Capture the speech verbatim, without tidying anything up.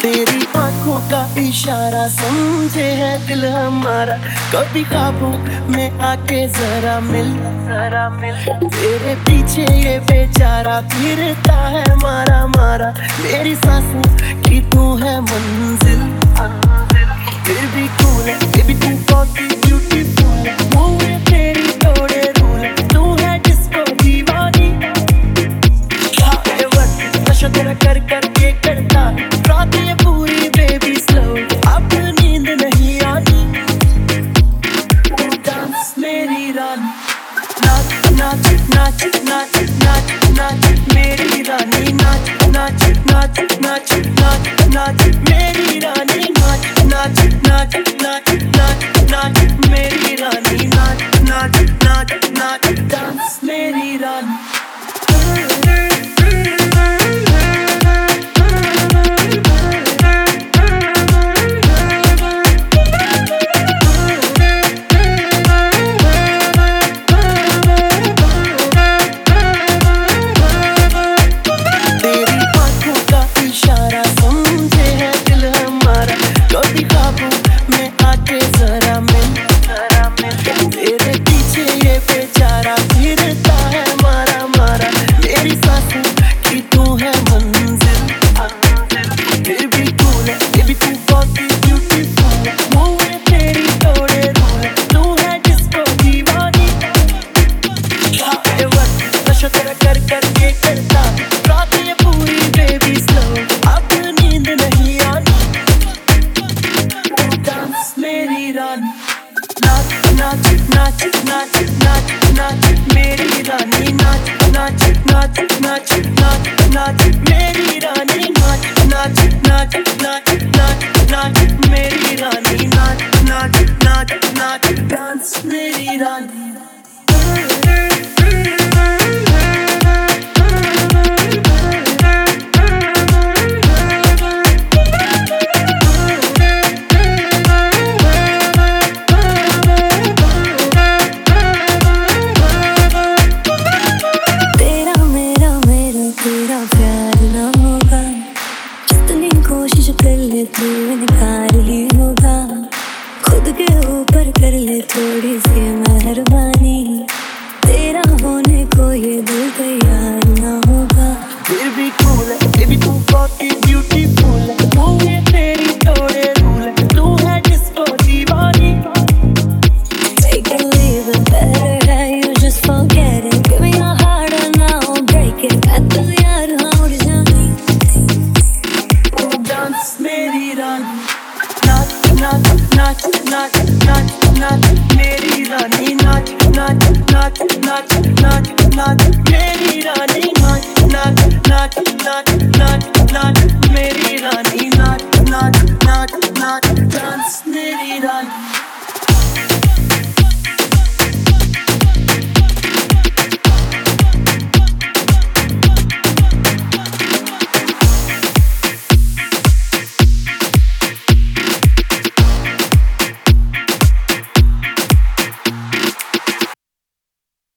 तेरी आंखों का इशारा समझे है दिल हमारा, कभी ख्वाबों में आके जरा मिल जरा मिल। तेरे पीछे ये बेचारा फिरता है मारा मारा, मेरी सांसों की तू है मंजिल। फिर भी कूल है, फिर भी तू बहुत ही ब्यूटीफुल है। मुँह में तेरी तोड़े रूल, तू है जिसको दीवानी। नशा तेरा कर कर के करता रात ये पूरी बेबी स्लो, अब नींद नहीं आनी। डांस मेरी रानी, नाच नाच नाच नाच नाच नाच मेरी रानी, नाच नाच नाच नाच नाच नाच मेरी रानी, नाच नाच नाच नाच नाच नाच मेरी रानी, नाच नाच नाच नाच डांस मेरी रानी। कर कर के करता रात ये पूरी बेबी स्लो, अब नींद नहीं आनी। डांस मेरी रानी, नाच नाच नाच नाच नाच नाच मेरी रानी, नाच नाच नाच नाच नाच नाच मेरी रानी, नाच नाच नाच नाच नाच नाच मेरी रानी, नाच नाच नाच नाच डांस मेरी रानी। तू इनकार ही होगा, खुद के ऊपर कर ले थोड़ी सी मेहरबानी, तेरा होने को ये दिल तैयार ना होगा। फिर भी कूल है, फिर भी तू बहुत ही ब्यूटीफुल है। मुँह में तेरी तोड़े रूल, तू है जिसको दीवानी। Take it, leave it, better that you just forget it. Give me your heart and I'll break it at the